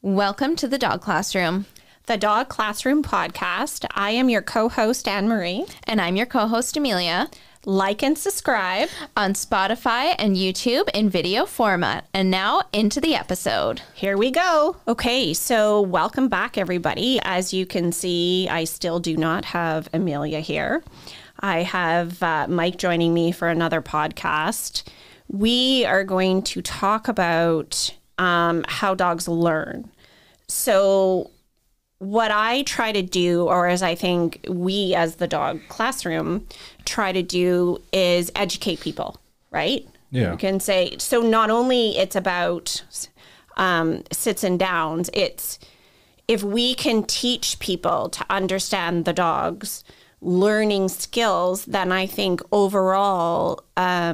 Welcome to the Dog Classroom. The Dog Classroom podcast. I am your co-host, Anne-Marie. And I'm your co-host, Amelia. Like and subscribe on Spotify and YouTube in video format. And now into the episode. Here we go. Okay, so welcome back, everybody. As you can see, I still do not have Amelia here. I have Mike joining me for another podcast. We are going to talk about how dogs learn. So what I try to do, or as I think we as the Dog Classroom try to do, is educate people, right? Yeah. You can say, so not only it's about sits and downs, it's if we can teach people to understand the dog's learning skills, then I think overall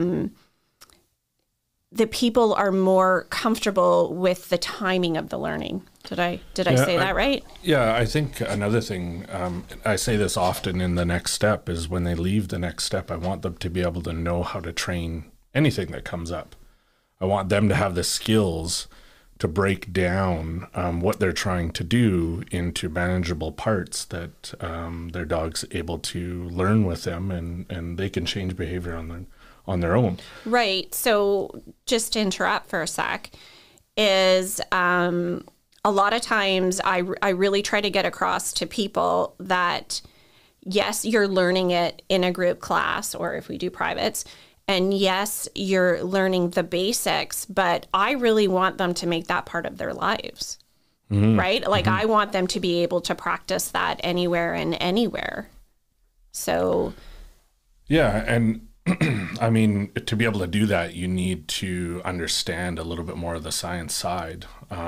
the people are more comfortable with the timing of the learning. Did I say that right? Yeah, I think another thing, I say this often in the next step, is when they leave the next step, I want them to be able to know how to train anything that comes up. I want them to have the skills to break down what they're trying to do into manageable parts that their dog's able to learn with them, and they can change behavior on their own. Right. So just to interrupt for a sec, is a lot of times I really try to get across to people that, yes, you're learning it in a group class, or if we do privates, and yes, you're learning the basics, but I really want them to make that part of their lives, right? Like I want them to be able to practice that anywhere and anywhere. So. Yeah. And I mean, to be able to do that, you need to understand a little bit more of the science side.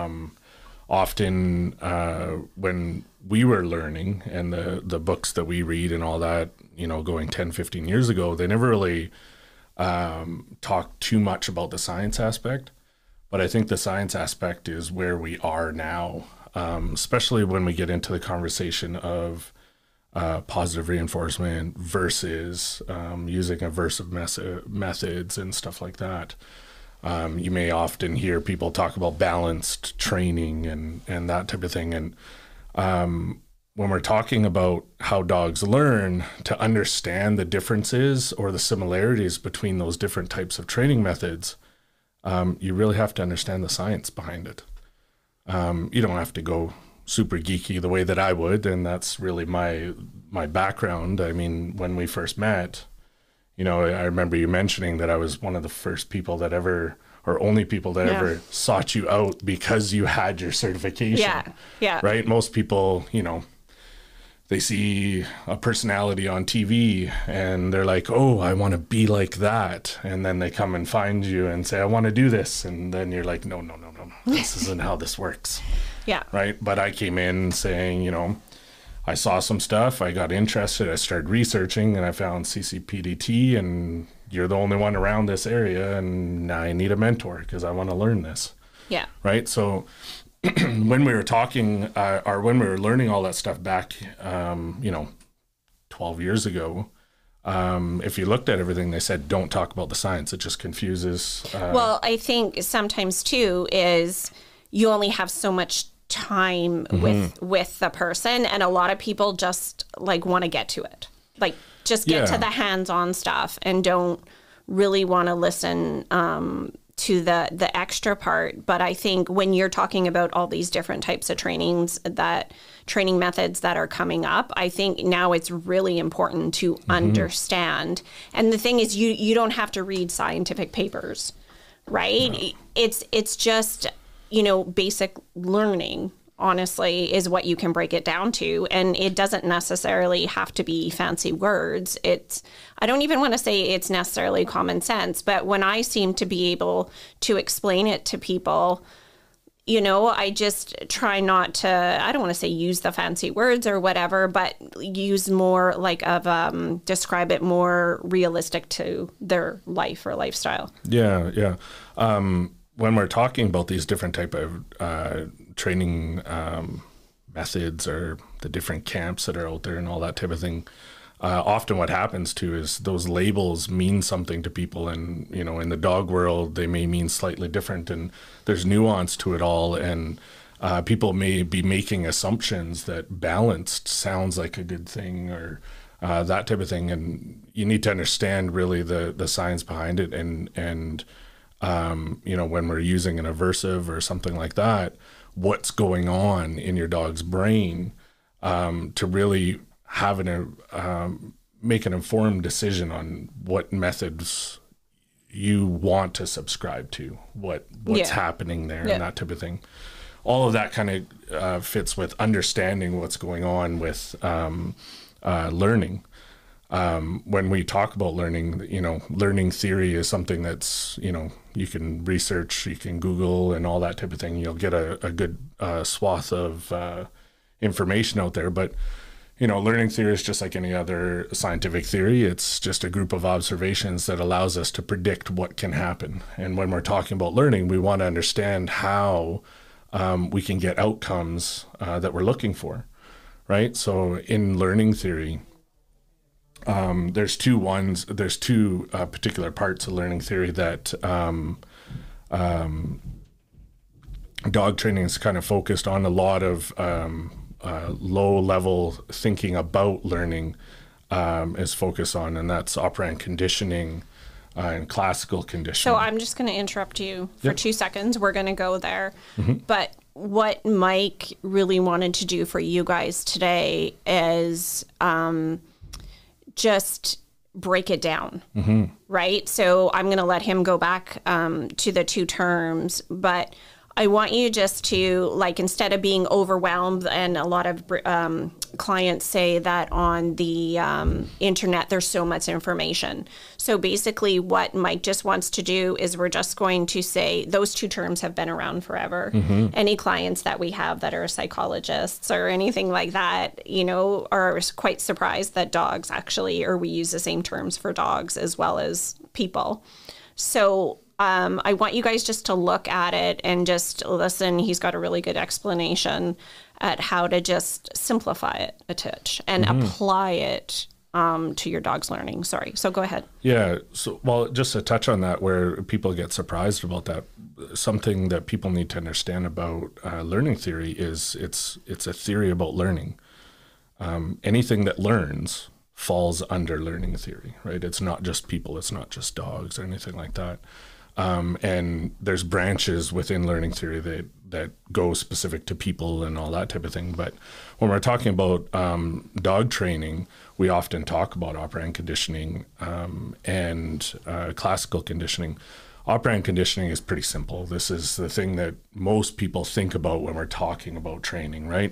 Often when we were learning, and the books that we read and all that, you know, going 10, 15 years ago, they never really talked too much about the science aspect. But I think the science aspect is where we are now, especially when we get into the conversation of positive reinforcement versus using aversive methods and stuff like that. You may often hear people talk about balanced training and that type of thing. And when we're talking about how dogs learn, to understand the differences or the similarities between those different types of training methods, you really have to understand the science behind it. You don't have to go super geeky the way that I would, and that's really my background. I mean, when we first met, you know, I remember you mentioning that I was one of the first people that ever, or only people that ever sought you out because you had your certification. Yeah. Right? Most people, you know, they see a personality on TV and they're like, oh, I want to be like that. And then they come and find you and say, I want to do this. And then you're like, no. This isn't how this works. Yeah. Right. But I came in saying, you know, I saw some stuff, I got interested, I started researching, and I found CCPDT, and you're the only one around this area, and I need a mentor because I want to learn this. Yeah. Right. So when we were talking, or when we were learning all that stuff back, 12 years ago, if you looked at everything, they said, don't talk about the science. It just confuses. Well, I think sometimes too is you only have so much time with the person, and a lot of people just like want to get to it, like just get to the hands-on stuff and don't really want to listen to the extra part. But I think when you're talking about all these different types of training methods that are coming up, I think now it's really important to understand. And the thing is, you don't have to read scientific papers, right? No. It's just, you know, basic learning, honestly, is what you can break it down to. And it doesn't necessarily have to be fancy words. I don't even want to say it's necessarily common sense, but when I seem to be able to explain it to people, you know, I just try not to, I don't want to say use the fancy words or whatever, but use more like describe it more realistic to their life or lifestyle. Yeah. When we're talking about these different type of training methods, or the different camps that are out there and all that type of thing, often what happens too is those labels mean something to people, and you know, in the dog world they may mean slightly different, and there's nuance to it all. And People may be making assumptions that balanced sounds like a good thing, or that type of thing. And you need to understand really the science behind it. And you know, when we're using an aversive or something like that, what's going on in your dog's brain, to really have make an informed decision on what methods you want to subscribe to, what's happening there, and that type of thing. All of that kind of fits with understanding what's going on with learning. When we talk about learning, you know, learning theory is something that's, you know, you can research, you can Google and all that type of thing. You'll get a good swath of information out there. But, you know, learning theory is just like any other scientific theory. It's just a group of observations that allows us to predict what can happen. And when we're talking about learning, we want to understand how we can get outcomes that we're looking for, right? So in learning theory, there's two particular parts of learning theory that dog training is kind of focused on. A lot of low level thinking about learning is focused on, and that's operant conditioning and classical conditioning. So I'm just going to interrupt you for 2 seconds. We're going to go there. But what Mike really wanted to do for you guys today is just break it down, right? So I'm going to let him go back to the two terms, but I want you just to, like, instead of being overwhelmed, and a lot of clients say that on the internet there's so much information. So basically what Mike just wants to do is we're just going to say those two terms have been around forever. Any clients that we have that are psychologists or anything like that, you know, are quite surprised that dogs actually, or we use the same terms for dogs as well as people. So I want you guys just to look at it and just listen. He's got a really good explanation at how to just simplify it a touch and apply it to your dog's learning. Sorry. So go ahead. Yeah. So, well, just to touch on that, where people get surprised about that, something that people need to understand about learning theory is it's a theory about learning. Anything that learns falls under learning theory, right? It's not just people. It's not just dogs or anything like that. And there's branches within learning theory that go specific to people and all that type of thing. But when we're talking about dog training, we often talk about operant conditioning and classical conditioning. Operant conditioning is pretty simple. This is the thing that most people think about when we're talking about training, right?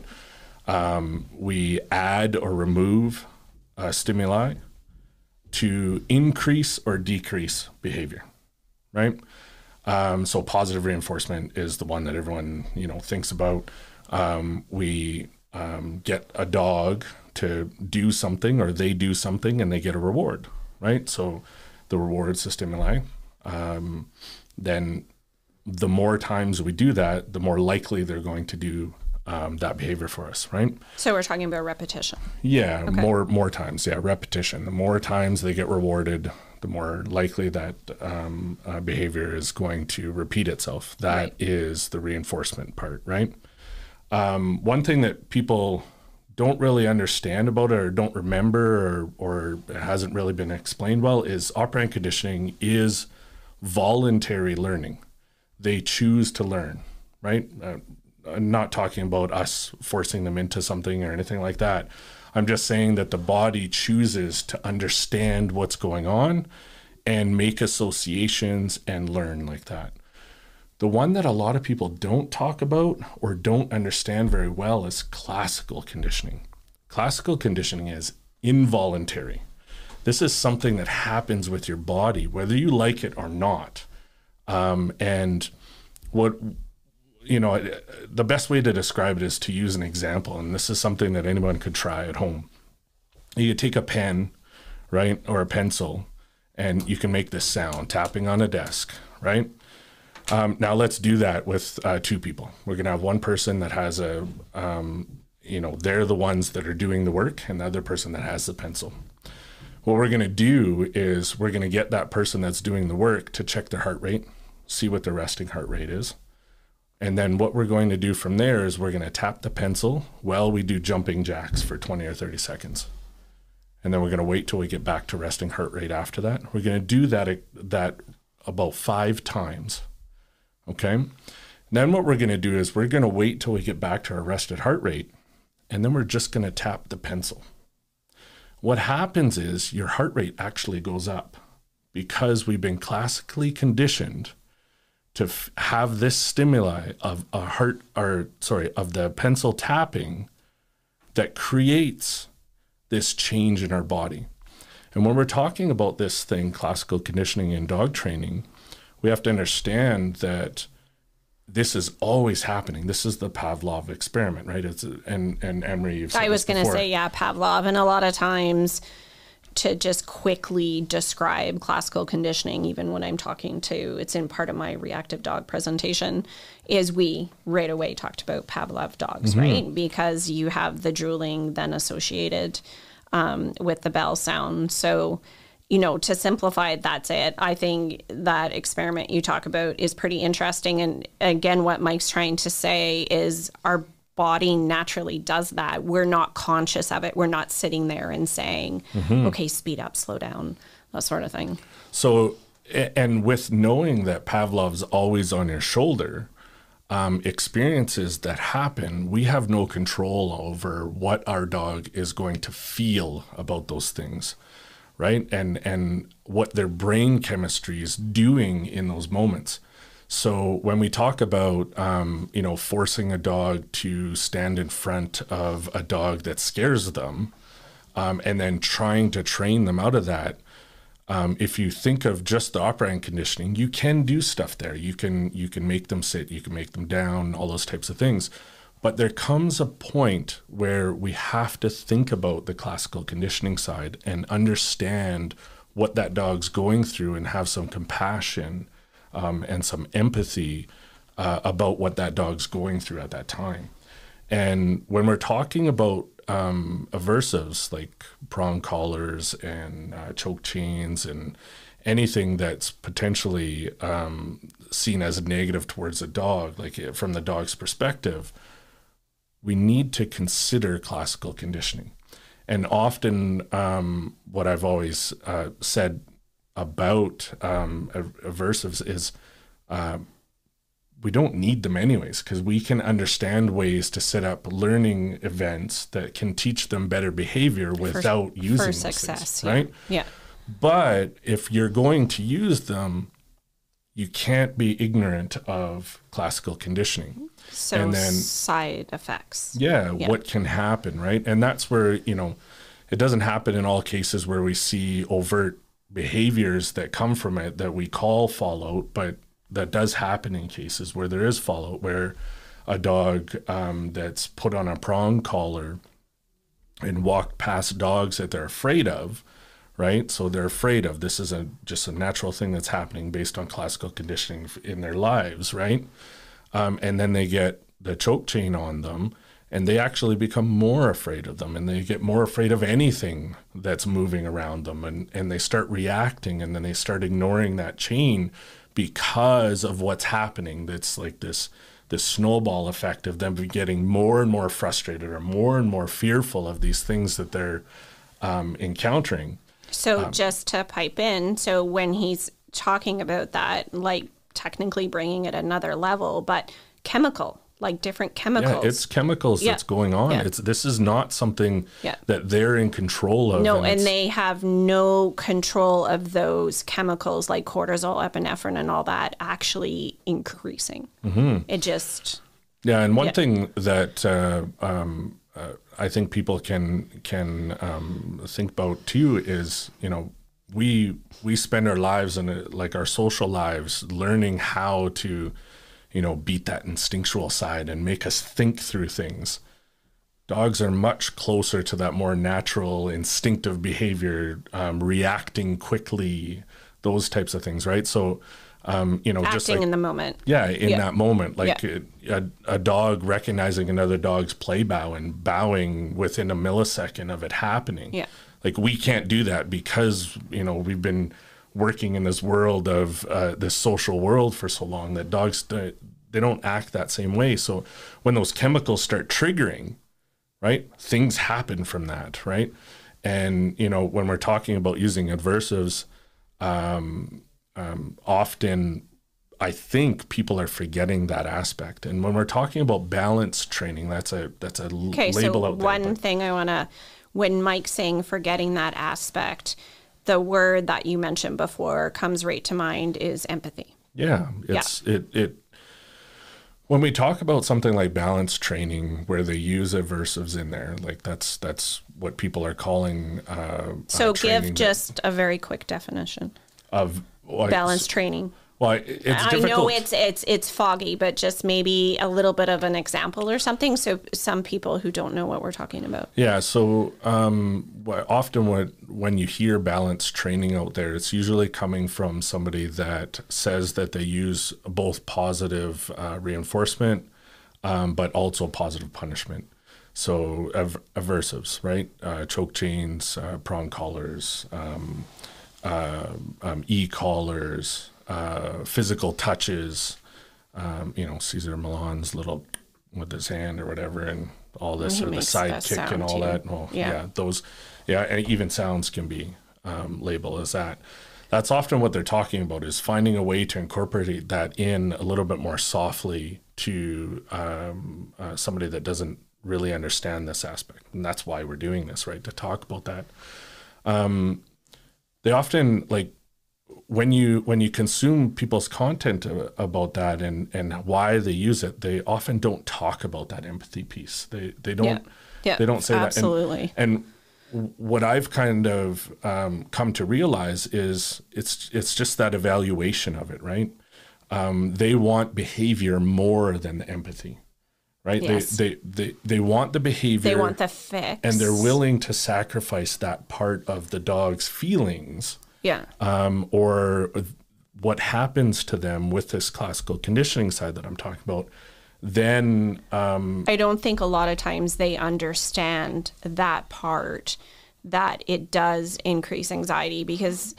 We add or remove stimuli to increase or decrease behavior. Right. So positive reinforcement is the one that everyone, you know, thinks about. We get a dog to do something, or they do something and they get a reward. Right. So the reward's the stimuli. Then the more times we do that, the more likely they're going to do that behavior for us. Right. So we're talking about repetition. Yeah. Okay. More times. Yeah. Repetition. The more times they get rewarded, the more likely that behavior is going to repeat itself. That is the reinforcement part, right? One thing that people don't really understand about it, or don't remember, or it hasn't really been explained well, is operant conditioning is voluntary learning. They choose to learn, right? I'm not talking about us forcing them into something or anything like that. I'm just saying that the body chooses to understand what's going on and make associations and learn like that. The one that a lot of people don't talk about or don't understand very well is classical conditioning. Classical conditioning is involuntary. This is something that happens with your body, whether you like it or not. And what, you know, the best way to describe it is to use an example. And this is something that anyone could try at home. You could take a pen, right, or a pencil, and you can make this sound, tapping on a desk, right? Now let's do that with two people. We're going to have one person that has a, you know, they're the ones that are doing the work, and the other person that has the pencil. What we're going to do is we're going to get that person that's doing the work to check their heart rate, see what their resting heart rate is. And then what we're going to do from there is we're going to tap the pencil while we do jumping jacks for 20 or 30 seconds. And then we're going to wait till we get back to resting heart rate after that. We're going to do that about 5 times. Okay. And then what we're going to do is we're going to wait till we get back to our rested heart rate. And then we're just going to tap the pencil. What happens is your heart rate actually goes up because we've been classically conditioned to have this stimuli of of the pencil tapping that creates this change in our body. And when we're talking about this thing, classical conditioning and dog training, we have to understand that this is always happening. This is the Pavlov experiment, right? And Emery, you've said I was going to say, Pavlov. And a lot of times, to just quickly describe classical conditioning, even when I'm talking to, it's in part of my reactive dog presentation, is we right away talked about Pavlov dogs, right? Because you have the drooling then associated with the bell sound. So, to simplify it, that's it. I think that experiment you talk about is pretty interesting. And again, what Mike's trying to say is our body naturally does that. We're not conscious of it. We're not sitting there and saying, okay, speed up, slow down, that sort of thing. So, and with knowing that Pavlov's always on your shoulder, experiences that happen, we have no control over what our dog is going to feel about those things, right? And what their brain chemistry is doing in those moments. So when we talk about, forcing a dog to stand in front of a dog that scares them, and then trying to train them out of that, if you think of just the operant conditioning, you can do stuff there. You can make them sit, you can make them down, all those types of things. But there comes a point where we have to think about the classical conditioning side and understand what that dog's going through and have some compassion and some empathy about what that dog's going through at that time. And when we're talking about aversives like prong collars and choke chains and anything that's potentially seen as negative towards a dog, like from the dog's perspective, we need to consider classical conditioning. And often what I've always said about aversives is we don't need them anyways, because we can understand ways to set up learning events that can teach them better behavior without using for those success, things, right? Yeah. But if you're going to use them, you can't be ignorant of classical conditioning. So and then, side effects. Yeah, what can happen, right? And that's where, it doesn't happen in all cases where we see overt behaviors that come from it that we call fallout, but that does happen in cases where there is fallout, where a dog that's put on a prong collar and walked past dogs that they're afraid of, right? So they're afraid of, this is just a natural thing that's happening based on classical conditioning in their lives, right? And then they get the choke chain on them and they actually become more afraid of them, and they get more afraid of anything that's moving around them, and they start reacting, and then they start ignoring that chain because of what's happening. That's like this snowball effect of them getting more and more frustrated or more fearful of these things that they're encountering. So just to pipe in, so when he's talking about that, like technically bringing it another level, but chemical, like different chemicals. Yeah, it's chemicals that's going on. Yeah. This is not something that they're in control of. No, and they have no control of those chemicals like cortisol, epinephrine, and all that actually increasing. It just... Yeah, and one thing that I think people can think about too is, we spend our lives and like our social lives learning how to beat that instinctual side and make us think through things. Dogs are much closer to that more natural, instinctive behavior, reacting quickly, those types of things, right? So, acting just like, in the moment. Yeah, in that moment, like a dog recognizing another dog's play bow and bowing within a millisecond of it happening. Yeah. Like we can't do that because, we've been working in this world of this social world for so long that dogs, they don't act that same way. So when those chemicals start triggering, right, things happen from that, right? And, you know, when we're talking about using aversives, often I think people are forgetting that aspect. And when we're talking about balance training, that's a Okay, label so out there. one thing I want to, when Mike's saying forgetting that aspect, the word that you mentioned before comes right to mind is empathy. Yeah, it when we talk about something like balance training where they use aversives in there, like that's what people are calling So give training just a very quick definition of balance training. Well, it's difficult. I know it's foggy, but just maybe a little bit of an example or something, so some people who don't know what we're talking about. Yeah. So often when you hear balance training out there, it's usually coming from somebody that says that they use both positive reinforcement, but also positive punishment. So aversives, right? Choke chains, prong collars, e-collars, physical touches, you know, Cesar Millan's little with his hand or whatever, and all this, or the side kick and all that. Well, those, and even sounds can be labeled as that. That's often what they're talking about, is finding a way to incorporate that in a little bit more softly to somebody that doesn't really understand this aspect. And that's why we're doing this, right? To talk about that. They often, like, when you consume people's content about that and why they use it, they often don't talk about that empathy piece. They don't they don't say absolutely. that. And what I've kind of come to realize is it's just that evaluation of it, right? They want behavior more than the empathy, right? Yes. They want the behavior. They want the fix, and they're willing to sacrifice that part of the dog's feelings. Yeah. Or what happens to them with this classical conditioning side that I'm talking about, then... I don't think a lot of times they understand that part, that it does increase anxiety, because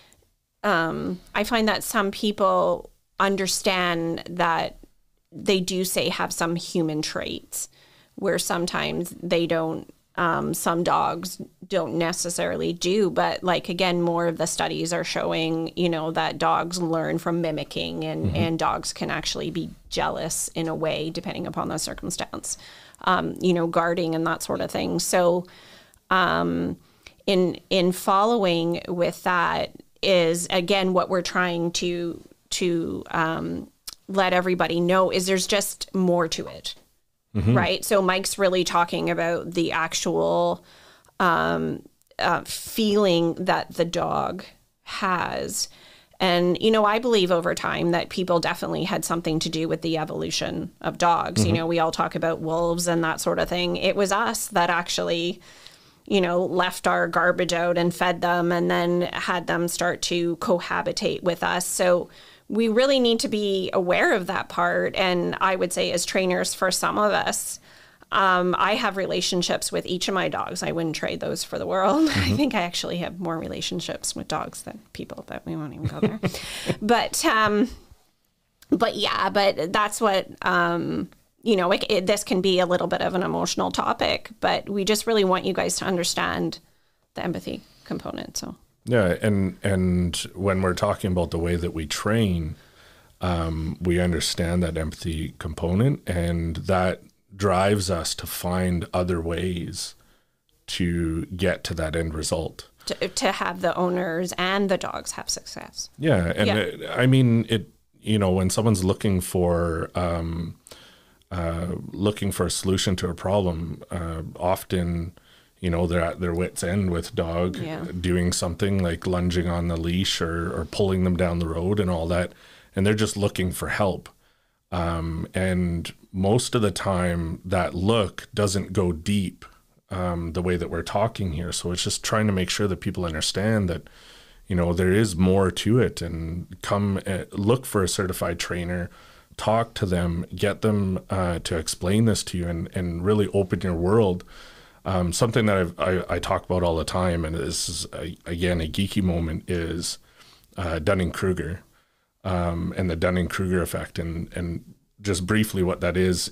I find that some people understand that they do say have some human traits where sometimes they don't. Some dogs don't necessarily do, but like, again, more of the studies are showing, you know, that dogs learn from mimicking, and dogs can actually be jealous in a way, depending upon the circumstance, you know, guarding and that sort of thing. So in following with that is, again, what we're trying to let everybody know is there's just more to it. Right. So Mike's really talking about the actual feeling that the dog has. And, you know, I believe over time that people definitely had something to do with the evolution of dogs. You know, we all talk about wolves and that sort of thing. It was us that actually, you know, left our garbage out and fed them and then had them start to cohabitate with us. So we really need to be aware of that part. And I would say as trainers, for some of us, I have relationships with each of my dogs. I wouldn't trade those for the world. I think I actually have more relationships with dogs than people, but we won't even go there. but that's what, you know, this can be a little bit of an emotional topic, but we just really want you guys to understand the empathy component. So. Yeah, and when we're talking about the way that we train, we understand that empathy component, and that drives us to find other ways to get to that end result. To have the owners and the dogs have success. Yeah, and I mean, you know, when someone's looking for a solution to a problem, often, you know, they're at their wit's end with dog doing something like lunging on the leash or pulling them down the road and all that. And they're just looking for help. And most of the time that look doesn't go deep the way that we're talking here. So it's just trying to make sure that people understand that, you know, there is more to it, and come look for a certified trainer, talk to them, get them to explain this to you, and really open your world. Something that I talk about all the time, and this is, again, a geeky moment, is Dunning-Kruger and the Dunning-Kruger effect. And just briefly what that is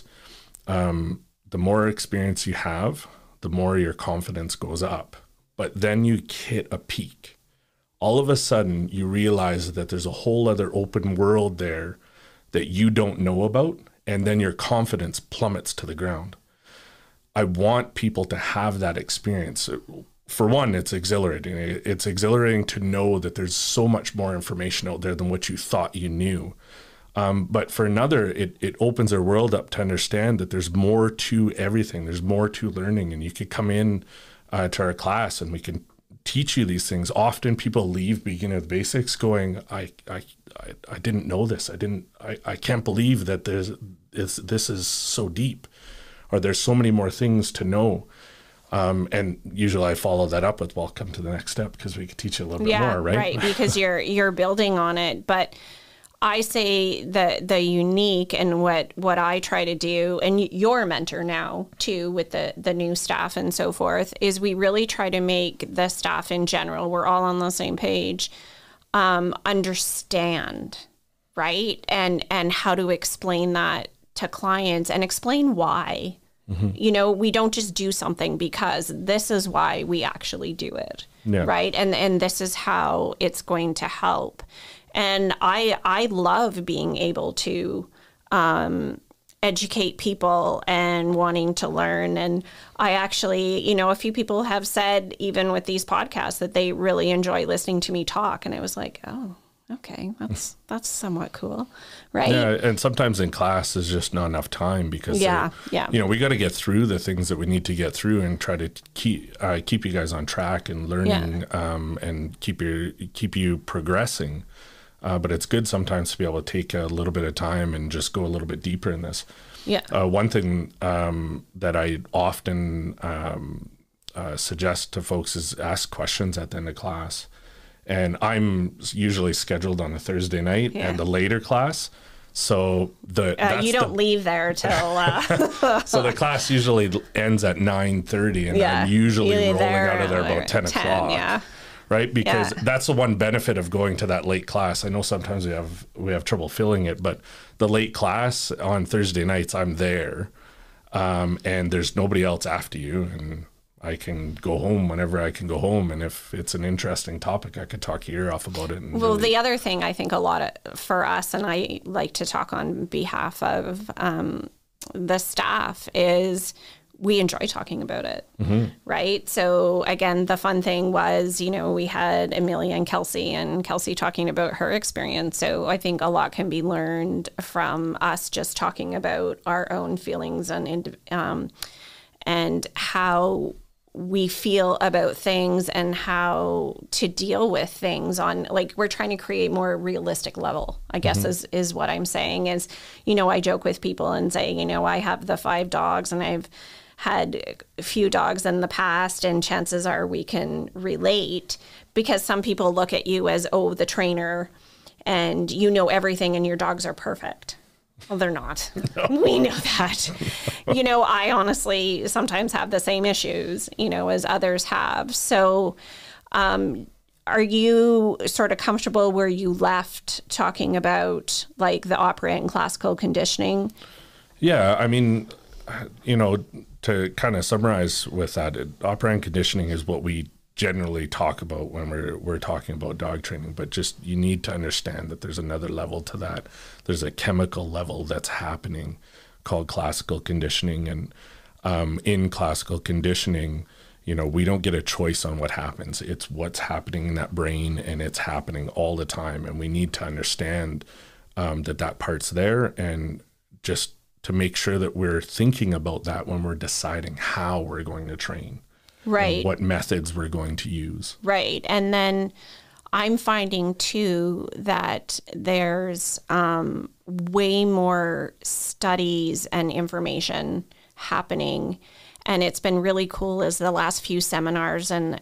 the more experience you have, the more your confidence goes up. But then you hit a peak. All of a sudden, you realize that there's a whole other open world there that you don't know about, and then your confidence plummets to the ground. I want people to have that experience. For one, it's exhilarating. It's exhilarating to know that there's so much more information out there than what you thought you knew. But for another, it opens their world up to understand that there's more to everything. There's more to learning, and you could come in to our class and we can teach you these things. Often people leave beginning with basics going, I didn't know this. I can't believe that this is so deep, or there's so many more things to know. And usually I follow that up with, well, come to the next step because we could teach you a little bit more, right? Right, because you're building on it. But I say the unique and what I try to do, and you're a mentor now too with the new staff and so forth, is we really try to make the staff in general, we're all on the same page, understand, right? And how to explain that to clients and explain why. Mm-hmm. You know, we don't just do something because this is why we actually do it, right? And this is how it's going to help. And I love being able to educate people and wanting to learn. And I actually, you know, a few people have said, even with these podcasts, that they really enjoy listening to me talk. And I was like, oh, okay, that's somewhat cool, right? Yeah, and sometimes in class there's just not enough time because you know, we got to get through the things that we need to get through and try to keep you guys on track and learning, and keep you progressing. But it's good sometimes to be able to take a little bit of time and just go a little bit deeper in this. Yeah. One thing that I often suggest to folks is ask questions at the end of class. And I'm usually scheduled on a Thursday night and the later class. So you don't leave there till so the class usually ends at 9:30, and I'm usually rolling out of there about 10 o'clock. Yeah. Right, because that's the one benefit of going to that late class. I know sometimes we have trouble filling it, but the late class on Thursday nights, I'm there, and there's nobody else after you, and I can go home whenever I can go home. And if it's an interesting topic, I could talk your ear off about it. Well, the other thing I think a lot for us, and I like to talk on behalf of the staff, is we enjoy talking about it, right? So again, the fun thing was, you know, we had Amelia and Kelsey talking about her experience. So I think a lot can be learned from us just talking about our own feelings and how we feel about things and how to deal with things on, like, we're trying to create more realistic level, I guess is what I'm saying is, you know, I joke with people and say, you know, I have the 5 dogs and I've had a few dogs in the past, and chances are we can relate, because some people look at you as, oh, the trainer, and you know everything and your dogs are perfect. Well, they're not. No. We know that. You know, I honestly sometimes have the same issues, you know, as others have. So are you sort of comfortable where you left talking about like the operant and classical conditioning? Yeah, I mean, you know, to kind of summarize with that, operant conditioning is what we generally talk about when we're talking about dog training, but just you need to understand that there's another level to that. There's a chemical level that's happening called classical conditioning, and in classical conditioning, you know, we don't get a choice on what happens. It's what's happening in that brain, and it's happening all the time, and we need to understand that part's there, and just to make sure that we're thinking about that when we're deciding how we're going to train. Right. And what methods we're going to use. Right. And then I'm finding too that there's way more studies and information happening. And it's been really cool as the last few seminars and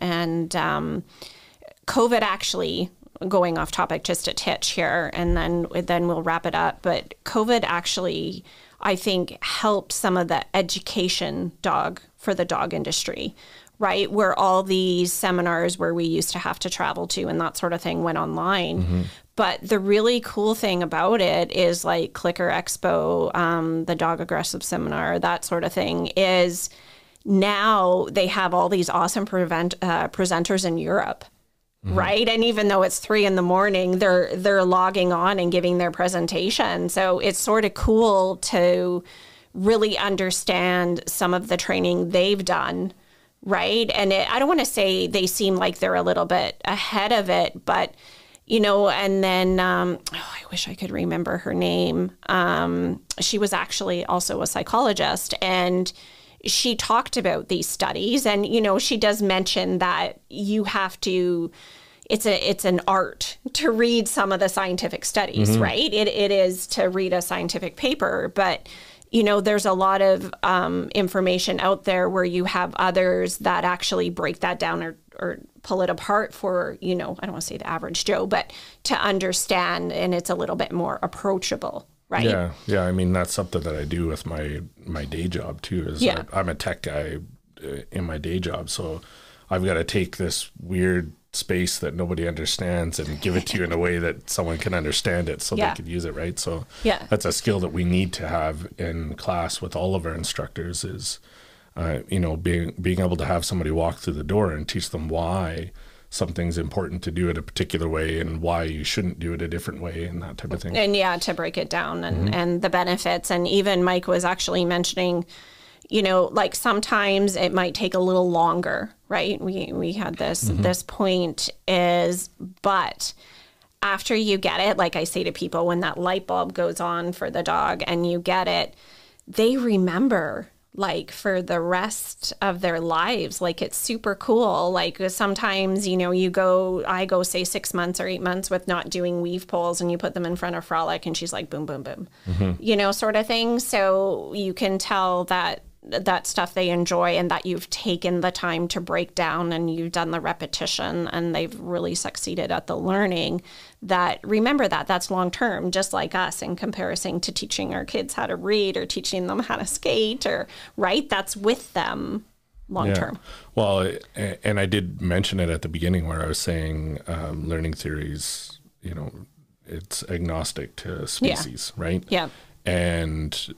COVID actually, going off topic just a titch here, and then we'll wrap it up. But COVID actually, I think, helped some of the education for the dog industry, right? Where all these seminars where we used to have to travel to and that sort of thing went online. But the really cool thing about it is like Clicker Expo, the Dog Aggressive Seminar, that sort of thing, is now they have all these awesome presenters in Europe. Right. And even though it's 3 a.m, they're logging on and giving their presentation. So it's sort of cool to really understand some of the training they've done. Right. And I don't want to say they seem like they're a little bit ahead of it, but, you know, and then I wish I could remember her name. She was actually also a psychologist, and she talked about these studies, and, you know, she does mention that you have to, it's an art to read some of the scientific studies, right? It is to read a scientific paper, but, you know, there's a lot of information out there where you have others that actually break that down or pull it apart for, you know, I don't want to say the average Joe, but to understand, and it's a little bit more approachable. Right. Yeah. I mean, that's something that I do with my day job too. Is I'm a tech guy in my day job, so I've got to take this weird space that nobody understands and give it to you in a way that someone can understand it, so they can use it. Right. So that's a skill that we need to have in class with all of our instructors. Is you know, being able to have somebody walk through the door and teach them why something's important to do it a particular way and why you shouldn't do it a different way and that type of thing. And to break it down and the benefits. And even Mike was actually mentioning, you know, like sometimes it might take a little longer, right? We had this point is, but after you get it, like I say to people, when that light bulb goes on for the dog and you get it, they remember like for the rest of their lives. Like it's super cool. Like sometimes, you know, I go say 6 months or 8 months with not doing weave pulls, and you put them in front of Frolic and she's like, boom, boom, boom, you know, sort of thing. So you can tell that stuff they enjoy, and that you've taken the time to break down and you've done the repetition, and they've really succeeded at the learning. That remember that's long term, just like us in comparison to teaching our kids how to read or teaching them how to skate, or right, that's with them long term. Well, and I did mention it at the beginning where I was saying learning theories, you know, it's agnostic to species, right? Yeah. And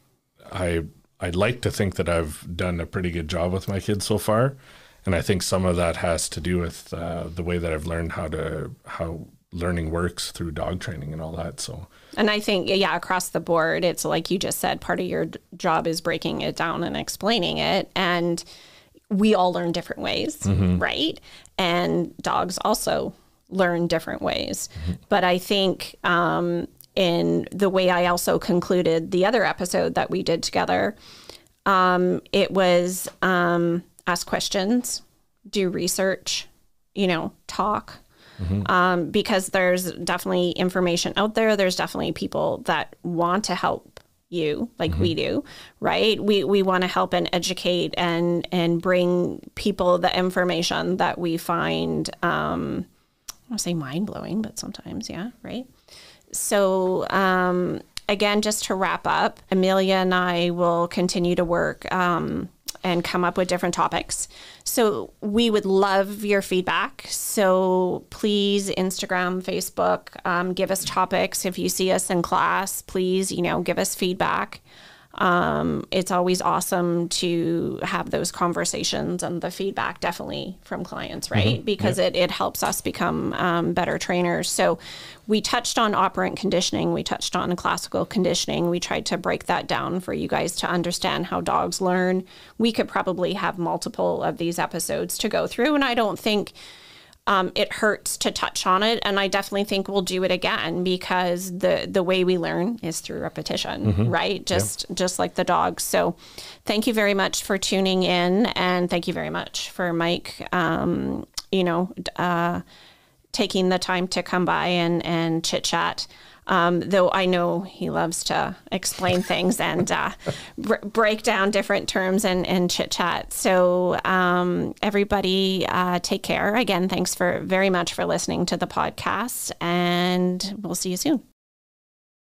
I'd like to think that I've done a pretty good job with my kids so far. And I think some of that has to do with the way that I've learned how learning works through dog training and all that. So, and I think, across the board, it's like you just said, part of your job is breaking it down and explaining it. And we all learn different ways, right? And dogs also learn different ways. But I think in the way I also concluded the other episode that we did together, it was ask questions, do research, you know, talk. Because there's definitely information out there. There's definitely people that want to help you like we do, right? We want to help and educate and bring people the information that we find, I don't want to say mind-blowing, but sometimes, right? So, again, just to wrap up, Amelia and I will continue to work and come up with different topics. So we would love your feedback. So please, Instagram, Facebook, give us topics. If you see us in class, please, you know, give us feedback. It's always awesome to have those conversations and the feedback definitely from clients, right? Because it helps us become better trainers. So we touched on operant conditioning. We touched on classical conditioning. We tried to break that down for you guys to understand how dogs learn. We could probably have multiple of these episodes to go through, and I don't think it hurts to touch on it. And I definitely think we'll do it again, because the way we learn is through repetition, right? Just like the dogs. So thank you very much for tuning in. And thank you very much for Mike, taking the time to come by and chit chat. Though I know he loves to explain things and break down different terms and chit chat. So everybody take care. Again, thanks very much for listening to the podcast, and we'll see you soon.